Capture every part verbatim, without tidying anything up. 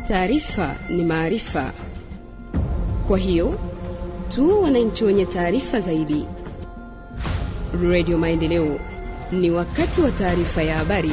Taarifa ni maarifa. Kwa hiyo tu wananchi wenye taarifa zaidi. Radio Maendeleo, ni wakati wa taarifa ya habari.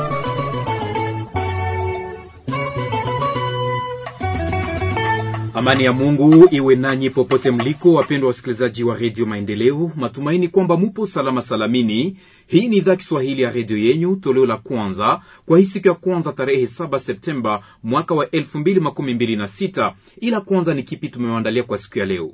Amani ya Mungu iwe nanyi popote mliko, wapendwa wasikilizaji wa Radio Maendeleo. Matumaini kwamba mupo salama salamini. Hii ni idhaa Kiswahili ya radio yenyu, toleo la kwanza kwa hii siku ya kwanza tarehe saba Septemba mwaka wa elfu mbili makumi mbili na sita. Ila kwanza ni kipi tumewaandalia kwa siku ya leo?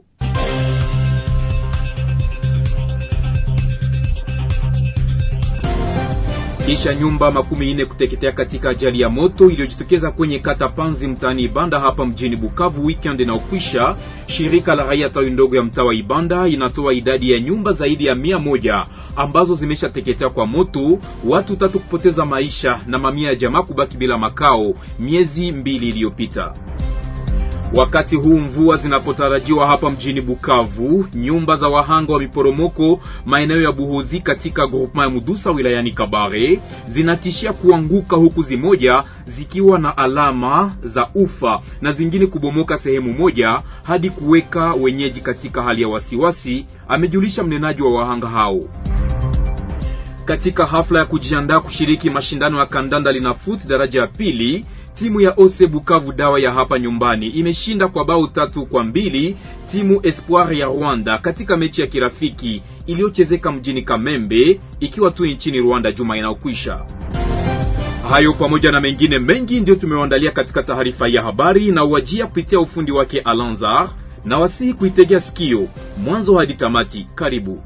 Kisha nyumba makumi nne kuteketea katika ajali ya moto iliyojitokeza kwenye kata Panzi mtaani Ibanda hapa mjini Bukavu weekend inaokwisha, shirika la raia tawi ndogo ya mtaa wa Ibanda inatoa idadi ya nyumba zaidi ya mia moja ambazo zimeshateketea kwa moto, watu tatu kupoteza maisha na mamia ya jamaa kubaki bila makao miezi mbili iliyopita. Wakati huu mvua zinapotarajiwa hapa mjini Bukavu, nyumba za wahanga wa miporomoko maeneo ya Buhozi katika groupement ya Mudusa wilayani Kabare zinatishia kuanguka, huku zimoja zikiwa na alama za ufa na zingine kubomoka sehemu moja hadi kuweka wenyeji katika hali ya wasiwasi, amejulisha mnenaji wa wahanga hao. Katika hafla ya kujiandaa kushiriki mashindano ya kandanda linafoot daraja ya pili, timu ya Ose Bukavu dawa ya hapa nyumbani imeshinda kwa bao tatu kwa mbili timu Espoir ya Rwanda katika mechi ya kirafiki iliyochezeka mjini Kamembe ikiwa tu nchini Rwanda juma inayokwisha. Hayo pamoja na mengine mengi ndio tumewaandalia katika taarifa ya habari na uwajia kupitia ufundi wake Alanzar, na wasihi kuitegea sikio mwanzo hadi tamati. Karibu.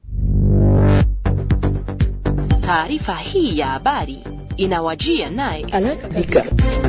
Taarifa hii ya habari inawajia naye Alaka.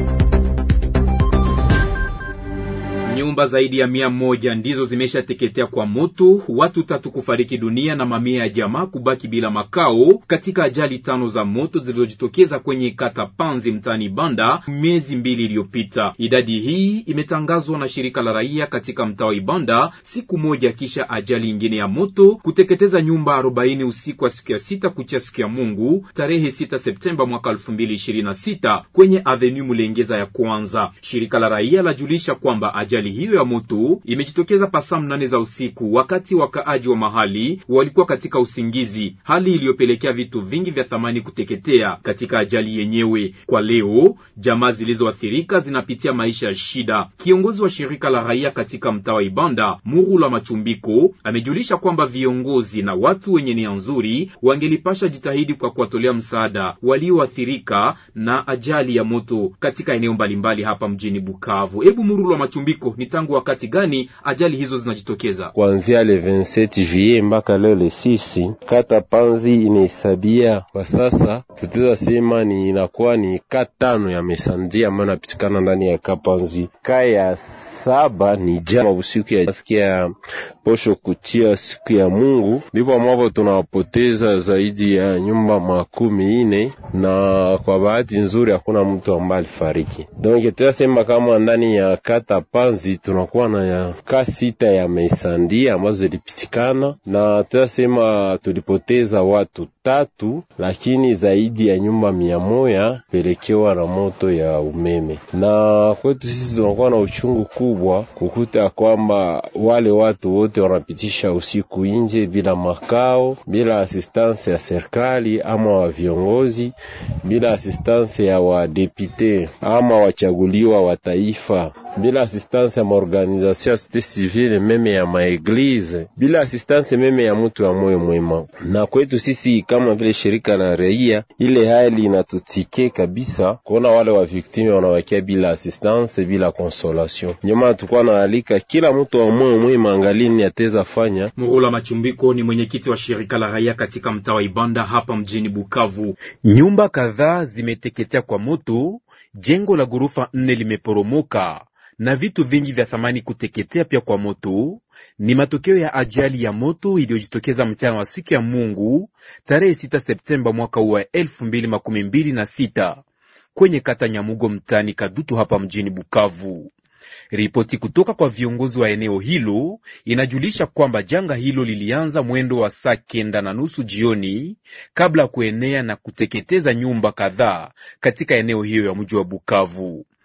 Nyumba zaidi ya mia moja ndizo zimeshateketea kwa moto, watu tatu kufariki dunia na mamia ya jamaa kubaki bila makao katika ajali tano za moto zilizojitokeza kwenye kata Panzi mtaani Ibanda miezi mbili iliyopita. Idadi hii imetangazwa na shirika la raia katika mtaa wa Ibanda siku moja kisha ajali nyingine ya moto kuteketeza nyumba arobaini usiku wa siku ya sita kucha siku ya Mungu tarehe sita Septemba mwaka elfu mbili ishirini na sita kwenye Avenue Mulengeza ya kwanza. Shirika la raia lajulisha kwamba ajali hiyo ya moto imejitokeza pasaa nane za usiku wakati wakaaji wa mahali walikuwa katika usingizi, hali iliyopelekea vitu vingi vya thamani kuteketea katika ajali yenyewe. Kwa leo jamaa zilizoathirika zinapitia maisha ya shida. Kiongozi wa shirika la raia katika mtaa wa Ibanda, Murula Machumbiko, amejulisha kwamba viongozi na watu wenye nia nzuri wangelipasha jitahidi kwa kuwatolea msaada walioathirika na ajali ya moto katika eneo mbalimbali hapa mjini Bukavu. Hebu Murula Machumbiko, ni tangu wakati gani ajali hizo zinajitokeza? Kuanzia le vingt-sept juillet mpaka leo le six, kata Panzi inahesabia kwa sasa tutaweza sema ni inakuwa ni kata tano ya mesandia ambayo inapitikana ndani ya Kapanzi. Kaya saba ni jana usiku ya sikia posho kuchia siku ya Mungu, ndipo ambapo tunapoteza zaidi ya nyumba makumi ine, na kwa bahati nzuri hakuna mtu ambaye alifariki. Donc tunasema kama ndani ya kata Panzi tunakuwa na ya kasi sita ya mesandia ambazo zilipitikana, na tunasema tulipoteza watu tatu, lakini zaidi ya nyumba mia moja pelekewa na moto ya umeme. Na kwetu sisi tunakuwa na uchungu kubwa kukuta kwamba wale watu wote wanapitisha usiku nje bila makao, bila assistance ya serikali ama wa viongozi, bila assistance ya wadepute ama wachaguliwa wa taifa, bila assistance ya maorganizasyon ya societe civile, meme ya maeglize, bila assistance meme ya mtu wa moyo mwema. Na kwetu sisi kama vile shirika la raia, ile hali inatutike kabisa kuona wale wa victime wanawakia bila assistance, bila consolation. Nyuma tukua na alika kila mtu wa moyo mwema angalini ateza fanya. Murula Machumbiko ni mwenyekiti wa shirika la raia katika mtaa wa Ibanda hapa mjini Bukavu. Nyumba kadhaa zimeteketea kwa moto, jengo la ghorofa nne limeporomoka na vitu vingi vya thamani kuteketea pia kwa moto. Ni matokeo ya ajali ya moto iliyojitokeza mchana wa siku ya Mungu tarehe sita Septemba mwaka wa elfu mbili makumi mbili na sita kwenye kata Nyamugo mtani Kadutu hapa mjini Bukavu. Ripoti kutoka kwa viongozi wa eneo hilo inajulisha kwamba janga hilo lilianza mwendo wa saa kenda na nusu jioni kabla kuenea na kuteketeza nyumba kadhaa katika eneo hiyo ya mji wa Bukavu.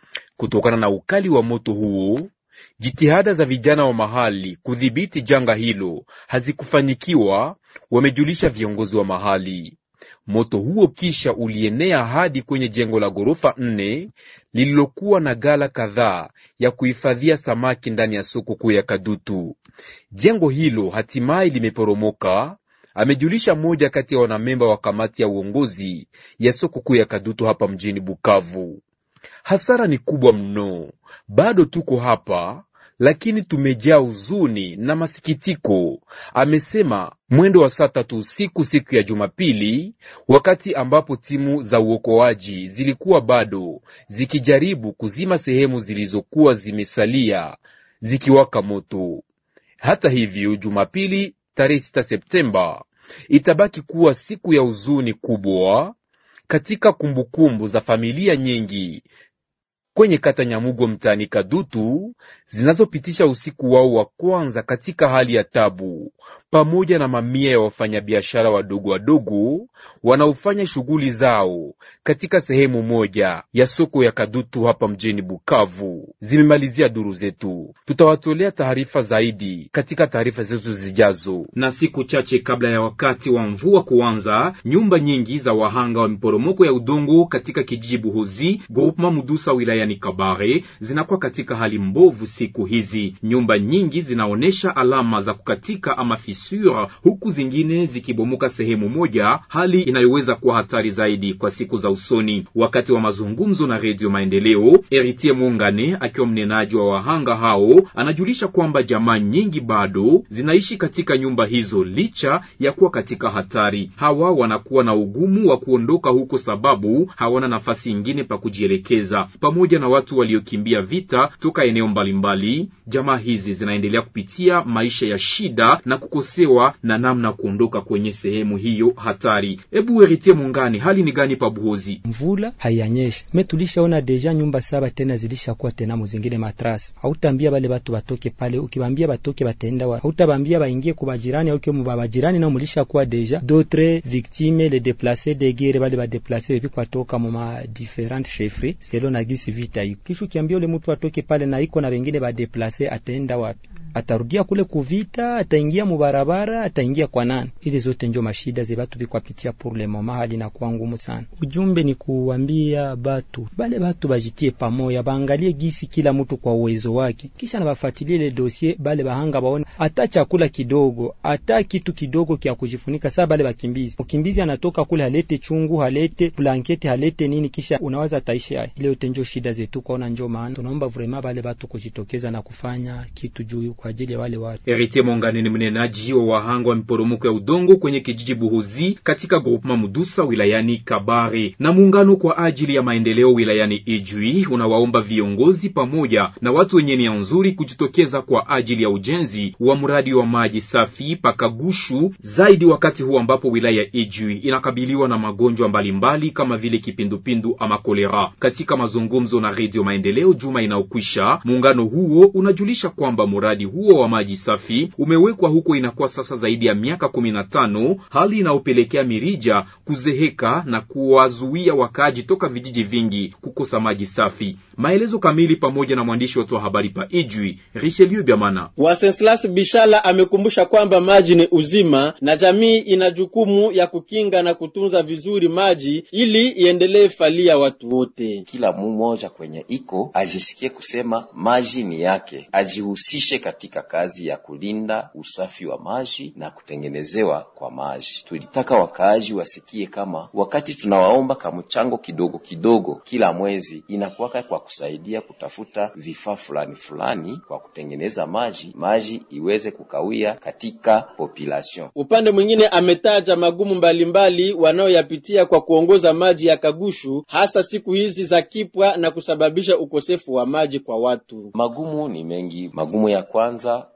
Kutokana na ukali wa moto huo, jitihada za vijana wa mahali kudhibiti janga hilo hazikufanikiwa, wamejulisha viongozi wa mahali. Moto huo kisha ulienea hadi kwenye jengo la ghorofa nne lililokuwa na gala kadhaa ya kuhifadhia samaki ndani ya soko kuu ya Kadutu. Jengo hilo hatimaye limeporomoka, amejulisha mmoja kati ya wanamemba wa kamati ya uongozi ya soko kuu ya Kadutu hapa mjini Bukavu. Hasara ni kubwa mno. Bado tuko hapa, lakini tumejaa huzuni na masikitiko, amesema mwendo wa saa tatu usiku siku ya Jumapili, wakati ambapo timu za uokoaji zilikuwa bado zikijaribu kuzima sehemu zilizokuwa zimesalia zikiwaka moto. Hata hivyo, Jumapili tarehe sita Septemba itabaki kuwa siku ya huzuni kubwa katika kumbukumbu za familia nyingi kwenye kata Nyamugo mtaani Kadutu, zinazopitisha usiku wao wa kwanza katika hali ya tabu, pamoja na mamia ya wafanyabiashara wadogo wadogo wanaofanya shughuli zao katika sehemu moja ya soko ya Kadutu hapa mjini Bukavu. Zimemalizia duru zetu. Tutawatolea taarifa zaidi katika taarifa zetu zijazo. Na siku chache kabla ya wakati wa mvua kuanza, nyumba nyingi za wahanga wa miporomoko ya udongo katika kijiji Buhozi, groupement Mudusa wilayani Kabare, zinakuwa katika hali mbovu siku hizi. Nyumba nyingi zinaonesha alama za kukatika ama fissure, huku zingine zikibomoka sehemu moja, hali inayoweza kuwa hatari zaidi kwa siku za usoni. Wakati wa mazungumzo na Radio Maendeleo, Eritier Mungane akiwa mnenaji wa wahanga hao anajulisha kwamba jamaa nyingi bado zinaishi katika nyumba hizo licha ya kuwa katika hatari. Hawa wanakuwa na ugumu wa kuondoka huko sababu hawana nafasi nyingine pa kujielekeza. Pamoja na watu waliokimbia vita toka eneo mbalimbali, jamaa hizi zinaendelea kupitia maisha ya shida na kukosewa na namna kuondoka kwenye sehemu hiyo hatari. Ebu Eritier Mungane, hali ni gani pa Buhozi? Mvula haianyesha. Me tulishaona deja nyumba saba tena zilishakuwa tena muzingine matrasi. Hautambia bale batu batoke pale, ukibambia batoke batenda wa. Hautabambia baingie kwa bajirani au kwa mubajirani na mulishakuwa deja d'autres victimes les déplacés de guerre bale ba déplacés depuis kwa toka muma différentes chefferies selon na gisi vita iko. Kisha kiambia ule mtu atoke pale na iko na wengine ba déplacés ataenda wapi? Atarudia kule kuvita, ataingia mubarabara, ataingia kwa nani? Ile zote ndio mashida ze batu bikwapitia pour le moment, hali na kuwa ngumu sana. Ujumbe ni kuambia batu bale batu bajitie pamoja, baangalie gisi kila mtu kwa uwezo wake, kisha na bafuatilie ile dossier bale bahanga baone hata chakula kidogo, hata kitu kidogo kia kujifunika. Sasa bale bakimbizi, ukimbizi anatoka kule halete chungu, halete blanketi, halete nini, kisha unawaza taishi hai. Ile yote ndio shida zetu, kwaona ndio maana tunaomba vraiment bale batu kujitokeza na kufanya kitu juu kwa ajili ya wale watu. Eritier Mungane ni mnenaji wa wahanga wa miporomoko ya udongo kwenye kijiji Buhozi katika groupement Mudusa wilayani Kabare. Na muungano kwa ajili ya maendeleo wilayani Ijwi unawaomba viongozi pamoja na watu wenye nia nzuri kujitokeza kwa ajili ya ujenzi wa mradi wa maji safi Pakagushu, zaidi wakati huu ambapo wilaya Ijwi inakabiliwa na magonjwa mbalimbali kama vile kipindupindu ama kolera. Katika mazungumzo na Radio Maendeleo juma inaokwisha, muungano huo unajulisha kwamba mradi huo wa maji safi umewekwa huko inakuwa sasa zaidi ya miaka kumi na tano, hali inaopelekea mirija kuzeheka na kuwazuia wakaji toka vijiji vingi kukosa maji safi. Maelezo kamili pamoja na mwandishi wetu wa habari pa Ijwi, Richelieu Biamana. Wenceslas Bishala amekumbusha kwamba maji ni uzima na jamii ina jukumu ya kukinga na kutunza vizuri maji ili iendelee falia watu wote. Kila mmoja kwenye iko ajisikie kusema maji ni yake, ajihusishe katika kazi ya kulinda usafi wa maji na kutengenezewa kwa maji. Tulitaka wakaaji wasikie kama wakati tunawaomba kamchango kidogo kidogo kila mwezi, inakuwaka kwa kusaidia kutafuta vifaa fulani fulani kwa kutengeneza maji, maji iweze kukawia katika population. Upande mwingine ametaja magumu mbalimbali wanaoyapitia kwa kuongoza maji ya Kagushu, hasa siku hizi za kipwa na kusababisha ukosefu wa maji kwa watu. Magumu ni mengi. Magumu ya kwanza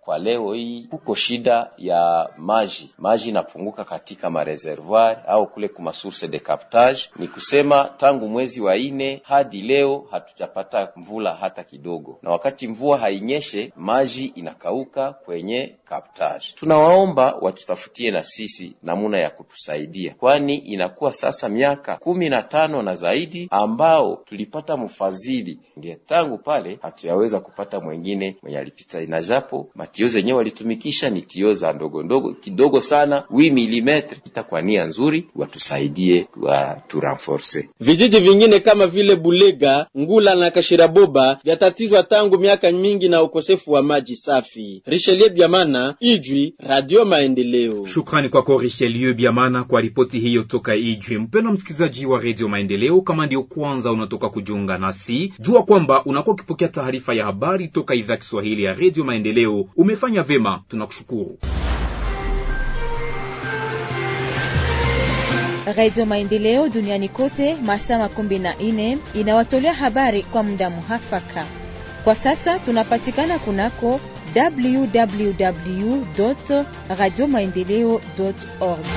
kwa leo hii kuko shida ya maji, maji inapunguka katika mareservoir au kule kuma source de captage. Ni kusema tangu mwezi wa ine hadi leo hatujapata mvula hata kidogo, na wakati mvua hainyeshe maji inakauka kwenye captage. Tunawaomba watutafutie na sisi namuna ya kutusaidia, kwani inakuwa sasa miaka kumi na tano na zaidi ambao tulipata mfadhili, ndio tangu pale hatuyaweza kupata mwingine mwenye alipita. Inajapo matio zenyewe walitumikisha ni tio za ndogo ndogo kidogo sana huit milimetre, itakuwa nia nzuri watusaidie wa tu renforcer. Vijiji vingine kama vile Bulega, Ngula na Kashiraboba vyatatizwa tangu miaka mingi na ukosefu wa maji safi. Richelieu Biamana, Ijwi, Radio Maendeleo. Shukrani kwako Richelieu Biamana kwa ripoti hiyo toka Ijwi. Mpendwa msikilizaji wa Radio Maendeleo, kama ndio kwanza unatoka kujiunga nasi, jua kwamba unakuwa ukipokea taarifa ya habari toka idhaa Kiswahili ya Radio Maendeleo. Umefanya vema, tunakushukuru. Radio Maendeleo duniani kote masaa makumi na nne inawatolea habari kwa muda muhafaka. Kwa sasa tunapatikana kunako w w w dot radio maendeleo dot org.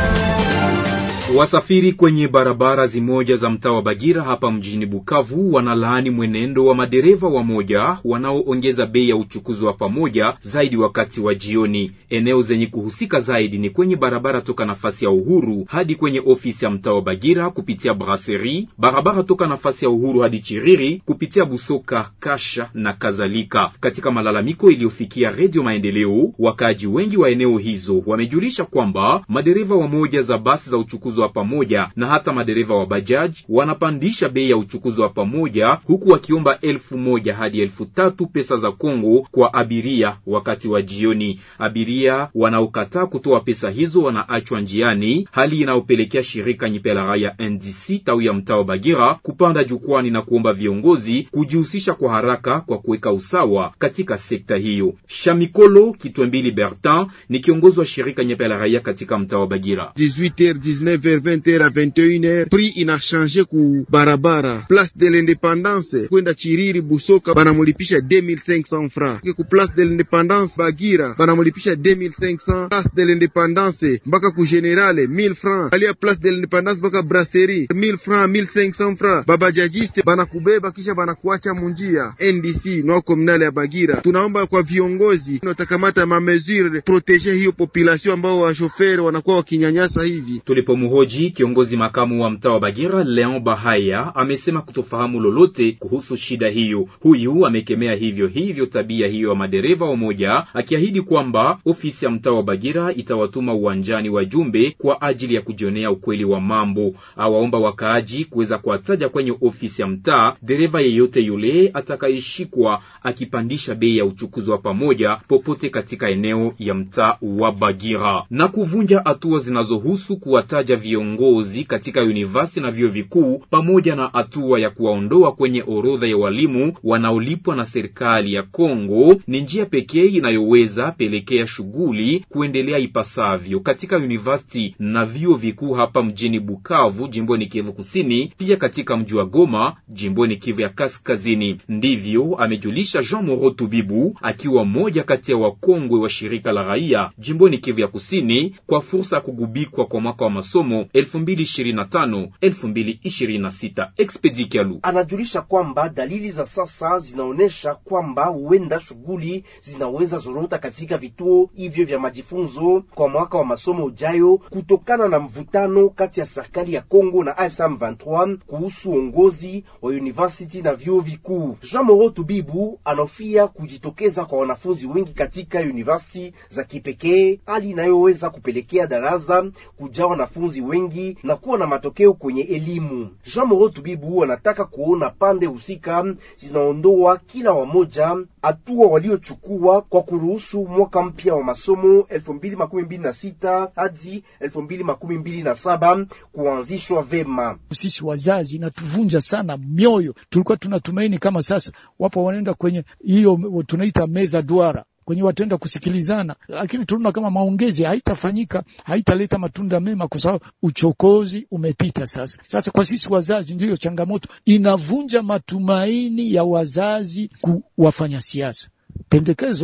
Wasafiri kwenye barabara zimoja za mtaa wa Bagira hapa mjini Bukavu wanalaani mwenendo wa madereva wa moja wanaoongeza bei ya uchukuzi wa pamoja zaidi wakati wa jioni. Eneo zenye kuhusika zaidi ni kwenye barabara toka nafasi ya Uhuru hadi kwenye ofisi ya mtaa wa Bagira kupitia Brasserie, barabara toka nafasi ya Uhuru hadi Chiriri kupitia Busoka, Kasha na kadhalika. Katika malalamiko iliyofikia Radio Maendeleo, wakaaji wengi wa eneo hizo wamejulisha kwamba madereva wa moja za basi za uchukuzi wa pamoja na hata madereva wa bajaj wanapandisha bei ya uchukuzi wa pamoja, huku wakiomba elfu moja hadi elfu tatu pesa za Kongo kwa abiria wakati wa jioni. Abiria wanaokataa kutoa pesa hizo wanaachwa njiani, hali inayopelekea shirika Nyipela Raya N D C tawi ya mtaa wa Bagira kupanda jukwani na kuomba viongozi kujihusisha kwa haraka kwa kuweka usawa katika sekta hiyo. Shamikolo Kitwembili Bertin ni kiongozi wa shirika Nyipela Raya katika mtaa wa Bagira. dix-huit heures dix-neuf heures vingt heures à vingt et une heures prix inachangé ku barabara. Place de l'Independance kwenda Chiriri Busoka banamulipisha deux mille cinq cents francs. Ku Place de l'Independance Bagira banamulipisha deux mille cinq cents. Place de l'Independance mpaka ku Generale mille francs. Alia Place de l'Independance mpaka Brasserie mille francs mille cinq cents francs. Babajajiste banakubeba kisha banakuacha munjia. N D C no communale ya Bagira, tunaomba kwa viongozi notakamata ma mesure protéger hiyo population ambao wa chauffeur wanakuwa wakinyanyasa hivi. Tulipomhoji kiongozi makamu wa mtaa wa Bagira Leon Bahaya amesema kutofahamu lolote kuhusu shida hiyo. Huyu amekemea hivyo hivyo tabia hiyo ya madereva wa moja, akiahidi kwamba ofisi ya mtaa wa Bagira itawatuma uwanjani wajumbe kwa ajili ya kujionea ukweli wa mambo. Awaomba wakaaji kuweza kuwataja kwenye ofisi ya mtaa dereva yeyote yule atakayeshikwa akipandisha bei ya uchukuzi wa pamoja popote katika eneo ya mtaa wa Bagira, na kuvunja hatua zinazohusu kuwataja viongozi katika university na vyuo vikuu pamoja na hatua ya kuwaondoa kwenye orodha ya walimu wanaolipwa na serikali ya Kongo ni njia pekee inayoweza pelekea shughuli kuendelea ipasavyo katika university na vyuo vikuu hapa mjini Bukavu, jimboni Kivu Kusini, pia katika mji wa Goma, jimboni Kivu ya Kaskazini. Ndivyo amejulisha Jean Moro Tubibu, akiwa mmoja kati ya wakongwe wa shirika la raia jimboni Kivu ya Kusini, kwa fursa ya kugubikwa kwa mwaka wa masomo elfu mbili ishirini na tano elfu mbili ishirini na sita. Expedikialu anajulisha kwamba dalili za sasa zinaonesha kwamba huenda shughuli zinaweza zorota katika vituo hivyo vya majifunzo kwa mwaka wa masomo ujayo kutokana na mvutano kati ya serikali ya Kongo na A F C M vingt-trois kuhusu uongozi wa university na vyuo vikuu. Jean Moro Tubibu anofia kujitokeza kwa wanafunzi wengi katika university za kipekee, hali inayoweza kupelekea darasa kujaa wanafunzi wengi na kuwa na matokeo kwenye elimu. Jean Moro Tubibu anataka kuona pande husika zinaondoa kila wamoja hatua waliochukua kwa kuruhusu mwaka mpya wa masomo elfu mbili makumi mbili na sita hadi elfu mbili makumi mbili na saba kuanzishwa vema. Sisi wazazi inatuvunja sana mioyo. Tulikuwa tunatumaini kama sasa wapo wanaenda kwenye hiyo tunaita meza duara, kwenye watenda kusikilizana, lakini tunaona kama maongezi haitafanyika, haitaleta matunda mema kwa sababu uchokozi umepita sasa. Sasa kwa sisi wazazi ndiyo changamoto, inavunja matumaini ya wazazi kuwafanya siasa. Pendekezo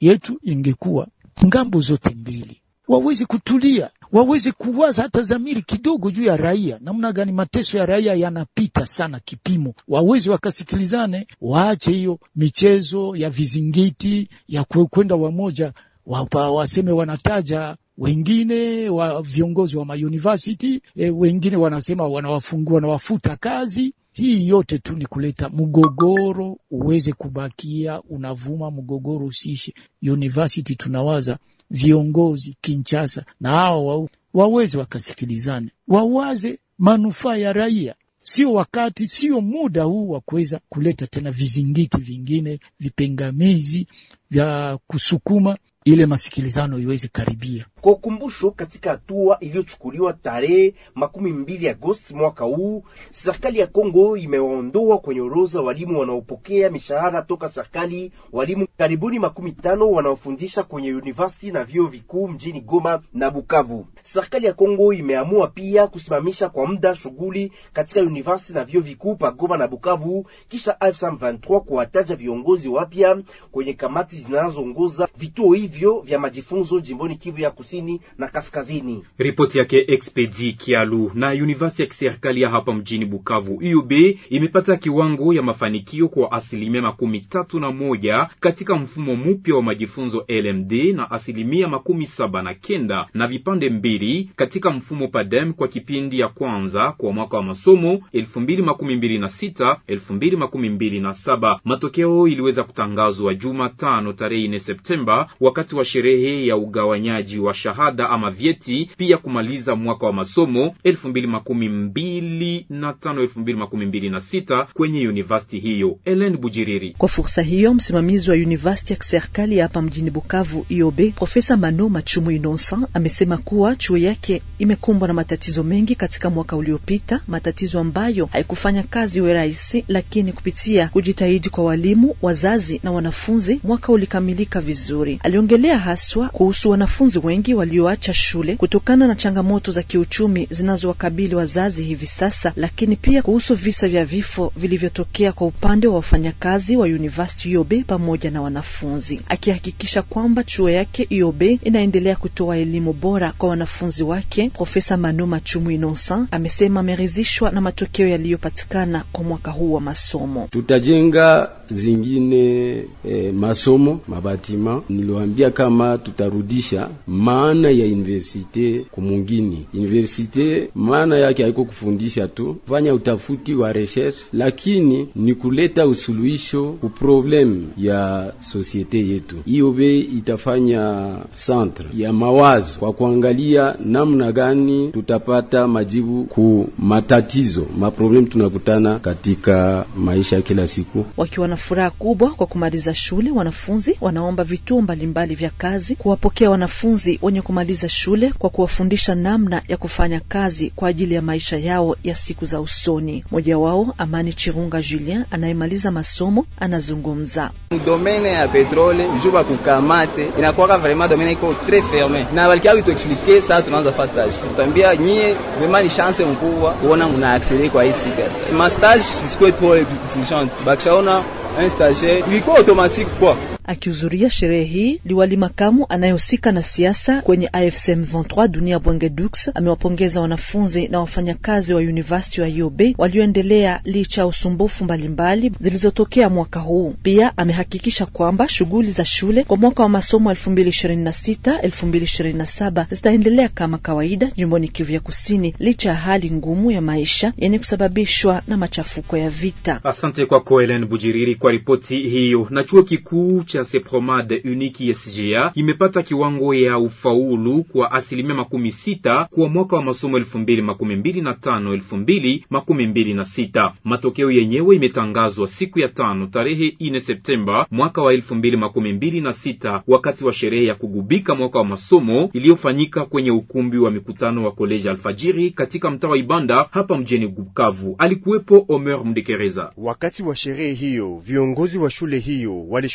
yetu ingekuwa ngambo zote mbili waweze kutulia, waweze kuwaza hata zamiri kidogo juu ya raia, namna gani mateso ya raia yanapita sana kipimo, waweze wakasikilizane, waache hiyo michezo ya vizingiti ya kwenda wamoja wapa, waseme wanataja wengine wa viongozi wa mauniversity e, wengine wanasema wanawafungua na wafuta kazi. Hii yote tu ni kuleta mgogoro uweze kubakia unavuma, mgogoro usiishe. University tunawaza viongozi Kinshasa na hao wa, waweze wakasikilizane, wawaze manufaa ya raia. Sio wakati, sio muda huu wa kuweza kuleta tena vizingiti vingine, vipengamizi vya kusukuma ile masikilizano iweze karibia. Kwa ukumbusho, katika hatua iliyochukuliwa tarehe makumi mbili Agosti mwaka huu, serikali ya Kongo imeondoa kwenye orodha walimu wanaopokea mishahara toka serikali walimu karibuni makumi tano wanaofundisha kwenye university na vyuo vikuu mjini Goma na Bukavu. Serikali ya Kongo imeamua pia kusimamisha kwa muda shughuli katika university na vyuo vikuu pa Goma na Bukavu kisha elfu mbili na ishirini na tatu kuwataja viongozi wapya kwenye kamati zinazoongoza vituo hivyo vya majifunzo jimboni Kivu ya Kusini na Kaskazini. Ripoti yake Expedi Kialu. Na university ya kiserikali ya hapa mjini Bukavu U U B imepata kiwango ya mafanikio kwa asilimia makumi tatu na moja katika mfumo mpya wa majifunzo L M D na asilimia makumi saba na kenda na vipande mbili katika mfumo P A D E M kwa kipindi ya kwanza kwa mwaka wa masomo elfu mbili makumi mbili na sita elfu mbili makumi mbili na saba. Matokeo iliweza kutangazwa Jumatano tarehe nne Septemba wakati wa sherehe ya ugawanyaji wa shahada ama vyeti, pia kumaliza mwaka wa masomo elfu mbili makumi mbili na tano elfu mbili makumi mbili na sita kwenye university hiyo. Ellen Bujiriri. Kwa fursa hiyo, msimamizi wa university ya kiserikali hapa mjini Bukavu U O B, Profesa Mano Machumu Innocent, amesema kuwa chuo yake imekumbwa na matatizo mengi katika mwaka uliopita, matatizo ambayo haikufanya kazi iwe rahisi, lakini kupitia kujitahidi kwa walimu, wazazi na wanafunzi, mwaka ulikamilika vizuri. Aliongelea haswa kuhusu wanafunzi wengi walioacha shule kutokana na changamoto za kiuchumi zinazowakabili wazazi hivi sasa, lakini pia kuhusu visa vya vifo vilivyotokea kwa upande wa wafanyakazi wa University U O B pamoja na wanafunzi, akihakikisha kwamba chuo yake U O B inaendelea kutoa elimu bora kwa wanafunzi wake. Profesa Mano Machumu Innocent amesema ameridhishwa na matokeo yaliyopatikana kwa mwaka huu wa masomo. Tutajenga zingine eh, masomo mabatima. Niliwaambia kama tutarudisha maana ya universite kumungini. Universite maana yake haiko kufundisha tu, fanya utafuti wa research, lakini ni kuleta usuluhisho ku problem ya societe yetu. U O B itafanya centre ya mawazo kwa kuangalia namna gani tutapata majibu ku matatizo, maproblem tunakutana katika maisha kila siku. Wakiwa na furaha kubwa kwa kumaliza shule, wanafunzi wanaomba vituo mbalimbali vya kazi kuwapokea wanafunzi wenye kumaliza shule kwa kuwafundisha namna ya kufanya kazi kwa ajili ya maisha yao ya siku za usoni. Mmoja wao, Amani Chirunga Julien, anayemaliza masomo, anazungumza. Domaine ya petrole juba kukamate inakuwa vraiment domaine iko très fermé. Na walikia witu expliquer ça tunaanza fast stage. Tutambia nyie vraiment ni chance mkubwa kuona mna accéder kwa hii sika. Ma stage sikuwe trop exigeant. Bakishaona un stagiaire iko automatique quoi. Akihudhuria sherehe hii, liwali makamu anayehusika na siasa kwenye A F C M ishirini na tatu Dunia Bwenge Dux amewapongeza wanafunzi na wafanyakazi wa University wa U O B walioendelea licha usumbufu mbalimbali zilizotokea mwaka huu. Pia amehakikisha kwamba shughuli za shule kwa mwaka wa masomo elfu mbili ishirini na sita elfu mbili ishirini na saba zitaendelea kama kawaida jimboni Kivu ya Kusini licha ya hali ngumu ya maisha yenye kusababishwa na machafuko ya vita. Asante kwa Koelen Bujiriri kwa ripoti hiyo. Na chuo kikuu cha Sepromad Unique S G A imepata kiwango ya ufaulu kwa asilimia makumi sita kwa mwaka wa masomo elfu mbili makumi mbili na tano elfu mbili makumi mbili na sita. Matokeo yenyewe imetangazwa siku ya tano tarehe nne Septemba mwaka wa elfu mbili makumi mbili na sita wakati wa sherehe ya kugubika mwaka wa masomo iliyofanyika kwenye ukumbi wa mikutano wa College Alfajiri katika mtaa wa Ibanda hapa mjini Bukavu. Alikuwepo Omer Mdekereza. Wakati wa sherehe hiyo, viongozi wa shule hiyo walishukuru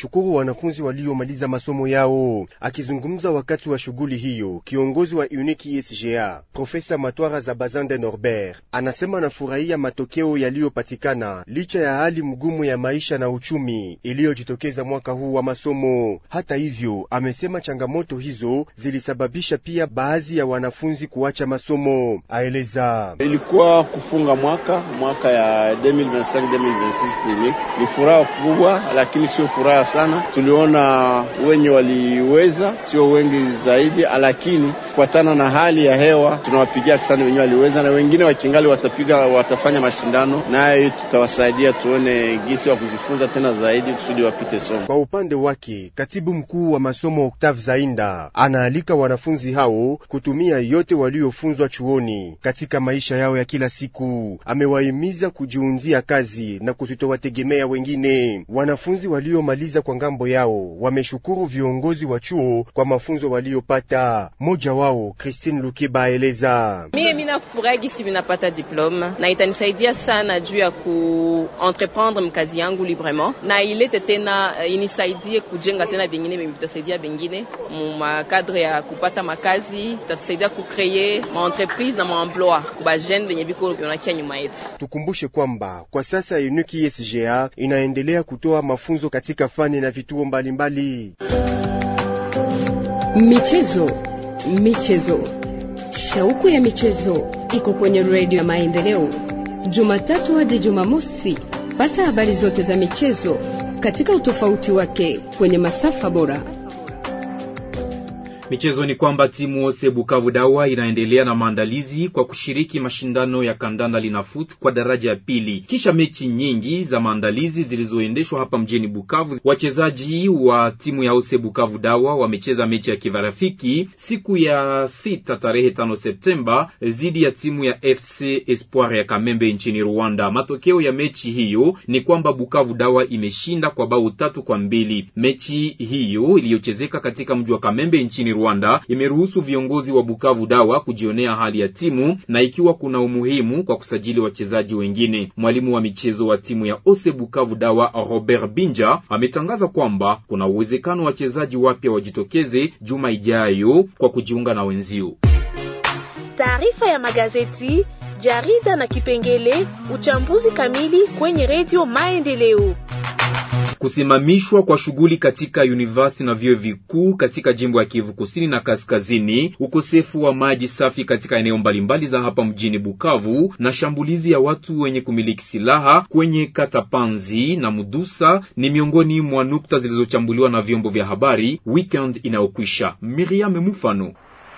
wanafunzi waliomaliza masomo yao. Akizungumza wakati wa shughuli hiyo, kiongozi wa Unique I S G A Profesa Matwara Zabazande Norbert anasema anafurahia matokeo yaliyopatikana licha ya hali mgumu ya maisha na uchumi iliyojitokeza mwaka huu wa masomo. Hata hivyo, amesema changamoto hizo zilisababisha pia baadhi ya wanafunzi kuacha masomo. Aeleza ilikuwa kufunga mwaka mwaka ya elfu mbili na ishirini na tano elfu mbili na ishirini na sita clinic. Ni furaha kubwa, lakini sio furaha sana. Tuliona wenye waliweza sio wengi zaidi, lakini kufuatana na hali ya hewa tunawapigia sana wenye waliweza, na wengine wakingali watapiga watafanya mashindano, naye tutawasaidia tuone gisi wa kujifunza tena zaidi kusudi wapite somo. Kwa upande wake, katibu mkuu wa masomo Octave Zainda anaalika wanafunzi hao kutumia yote waliofunzwa chuoni katika maisha yao ya kila siku. Amewahimiza kujiunzia kazi na kusitowategemea wengine. Wanafunzi waliomaliza kwa ngambo yao wameshukuru viongozi wa chuo kwa mafunzo waliopata. Moja wao Christine Lukiba eleza: mimi mimi nafurahi si ninapata diploma na itanisaidia sana juu ya ku entreprendre mkazi yangu librement, na ilete tena inisaidie kujenga tena vingine, mimi itasaidia vingine mu cadre ya kupata makazi, itatusaidia ku créer ma entreprise na ma emploi kwa jeune wenye biko bionakia nyuma yetu. Tukumbushe kwamba kwa sasa Unique I S G A inaendelea kutoa mafunzo katika fani na vituo mbalimbali. Michezo, michezo. Shauku ya michezo iko kwenye Radio ya Maendeleo. Jumatatu hadi Jumamosi, pata habari zote za michezo katika utofauti wake kwenye masafa bora. Michezo ni kwamba timu Ose Bukavu Dawa inaendelea na maandalizi kwa kushiriki mashindano ya kandanda Linafoot kwa daraja ya pili. Kisha mechi nyingi za maandalizi zilizoendeshwa hapa mjini Bukavu, wachezaji wa timu ya Ose Bukavu Dawa wamecheza mechi ya kivarafiki siku ya sita tarehe tano Septemba zidi ya timu ya F C Espoir ya Kamembe nchini Rwanda. Matokeo ya mechi hiyo ni kwamba Bukavu Dawa imeshinda kwa bao tatu kwa mbili. Mechi hiyo iliyochezeka katika mji wa Kamembe nchini Rwanda imeruhusu viongozi wa Bukavu Dawa kujionea hali ya timu na ikiwa kuna umuhimu kwa kusajili wachezaji wengine. Mwalimu wa michezo wa timu ya Ose Bukavu Dawa Robert Binja ametangaza kwamba kuna uwezekano wachezaji wapya wajitokeze juma ijayo kwa kujiunga na wenzio. Taarifa ya magazeti, jarida na kipengele uchambuzi kamili kwenye Radio Maendeleo. Kusimamishwa kwa shughuli katika university na vyuo vikuu katika jimbo ya Kivu Kusini na Kaskazini, ukosefu wa maji safi katika eneo mbalimbali za hapa mjini Bukavu na shambulizi ya watu wenye kumiliki silaha kwenye kata Panzi na Mudusa ni miongoni mwa nukta zilizochambuliwa na vyombo vya habari weekend inayokwisha. Miriam Mufano.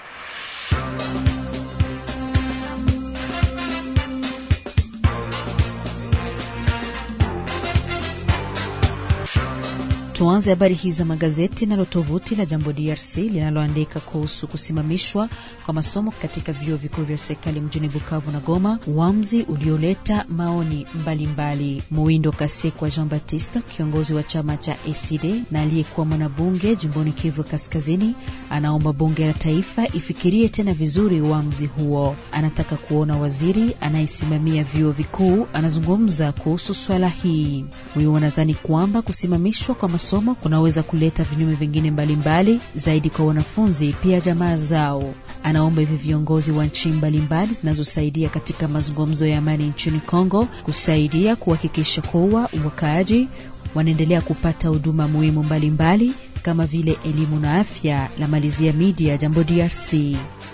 Tuanze habari hizi za magazeti na tovuti la Jambo D R C linaloandika kuhusu kusimamishwa kwa masomo katika vyuo vikuu vya serikali mjini Bukavu na Goma, uamuzi ulioleta maoni mbalimbali. Muindo Kasekwa Jean Baptiste, kiongozi wa chama cha A C D na aliyekuwa mwanabunge jimboni Kivu Kaskazini, anaomba bunge la taifa ifikirie tena vizuri uamuzi huo. Anataka kuona waziri anayesimamia vyuo vikuu anazungumza kuhusu swala hii. Huyo wanadhani kwamba kusimamishwa kwa masomo somo kunaweza kuleta vinyume vingine mbalimbali zaidi kwa wanafunzi pia jamaa zao. Anaomba hivi viongozi wa nchi mbalimbali zinazosaidia katika mazungumzo ya amani nchini Kongo kusaidia kuhakikisha kuwa wakaaji wanaendelea kupata huduma muhimu mbalimbali kama vile elimu na afya. La malizia media Jambo D R C.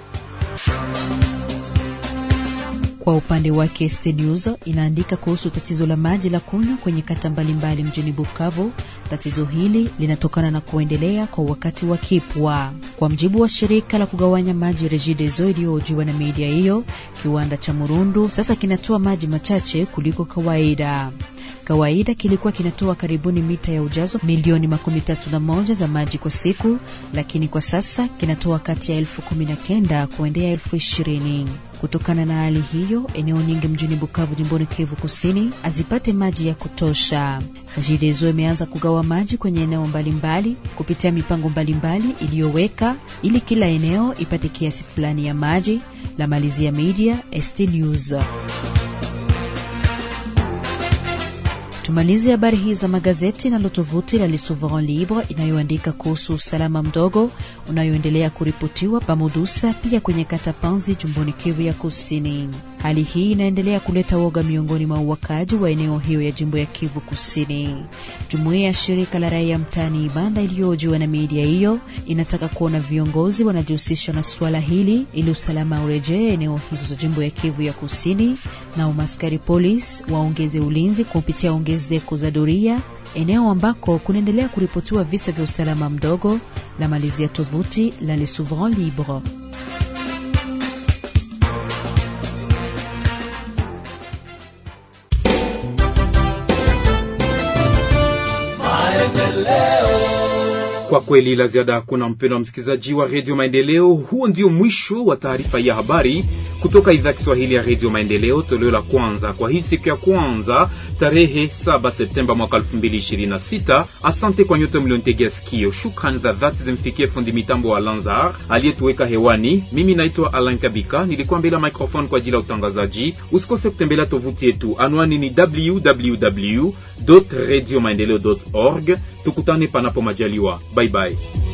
Kwa upande wake Este News inaandika kuhusu tatizo la maji la kunywa kwenye kata mbalimbali mjini Bukavu. Tatizo hili linatokana na kuendelea kwa wakati wa kipwa. Kwa mjibu wa shirika la kugawanya maji Regideso iliyohojiwa na media hiyo, kiwanda cha Murundu sasa kinatoa maji machache kuliko kawaida. Kawaida kilikuwa kinatoa karibuni mita ya ujazo milioni makumi tatu na moja za maji kwa siku, lakini kwa sasa kinatoa kati ya elfu kumi na kenda kuendea elfu ishirini. Kutokana na hali hiyo, eneo nyingi mjini Bukavu jimboni Kivu Kusini azipate maji ya kutosha. Regideso imeanza kugawa maji kwenye eneo mbalimbali kupitia mipango mbalimbali iliyoweka ili kila eneo ipate kiasi fulani ya maji. La malizia media Este News. Tumalize habari hii za magazeti na tovuti la Le Souverain Libre inayoandika kuhusu usalama mdogo unayoendelea kuripotiwa Pamodusa, pia kwenye kata Panzi jimboni Kivu ya Kusini. Hali hii inaendelea kuleta woga miongoni mwa wakazi wa eneo hiyo ya jimbo ya Kivu Kusini. Jumuiya ya shirika la raia mtaani Ibanda iliyojiwa na media hiyo inataka kuona viongozi wanajihusisha na swala hili ili usalama urejee eneo hizo za jimbo ya Kivu ya Kusini, na umaskari polisi waongeze ulinzi kupitia ongezeko za doria eneo ambako kunaendelea kuripotiwa visa vya usalama mdogo. La malizia tovuti la Le Souverain Libre. Kwa kweli la ziada kuna mpendo wa msikilizaji wa Radio Maendeleo. Huo ndio mwisho wa taarifa ya habari kutoka idhaa Kiswahili ya Radio Maendeleo, toleo la kwanza kwa hii siku ya kwanza tarehe saba Septemba mwaka elfu mbili ishirini na sita. Asante kwa nyote mlionitegea sikio. Shukrani za dhati zimfikie fundi mitambo wa Lanzar aliyetuweka hewani. Mimi naitwa Alan Kabika, nilikuwa mbele ya microphone kwa ajili ya utangazaji. Usikose kutembelea tovuti yetu, anwani ni w w w dot radio maendeleo dot org. Tukutane panapo majaliwa. Bye bye.